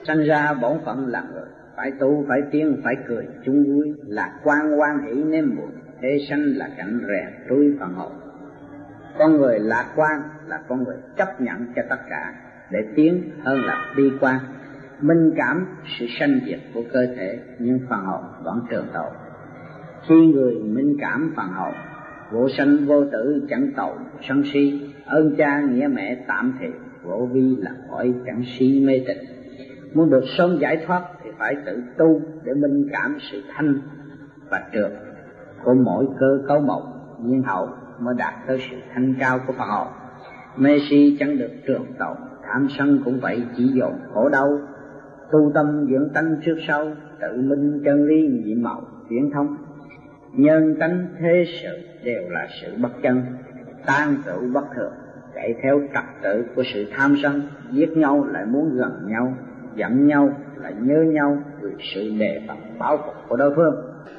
Sanh ra bổn phận là người, phải tu, phải tiến, phải cười, chung vui, lạc quan, hoan hỷ nếm mùi. Thế sanh là cảnh rèn trui phần hồn. Con người lạc quan là con người chấp nhận cho tất cả để tiến hơn là bi quan. Minh cảm sự sanh diệt của cơ thể, nhưng phần hồn vẫn trường tồn. Khi người minh cảm phần hồn, vô sanh vô tử chẳng tồn sân si, ơn cha nghĩa mẹ tạm thì, vô vi là khỏi chẳng si mê tịnh. Muốn được sớm giải thoát thì phải tự tu để minh cảm sự thanh và trượt của mỗi cơ cấu một, nhiên hậu mới đạt tới sự thanh cao của phần hồn. Mê si chẳng được trường tồn, tham sân cũng vậy, chỉ dồn khổ đau. Tu tâm dưỡng tánh trước sau, tự minh chân lý nhiệm màu viễn thông. Nhân tánh thế sự đều là sự bất chân, tan tựu bất thường, chạy theo trật tự của sự tham sân, giết nhau lại muốn gần nhau, giận nhau lại nhớ nhau vì sự đề phòng báo phục của đối phương.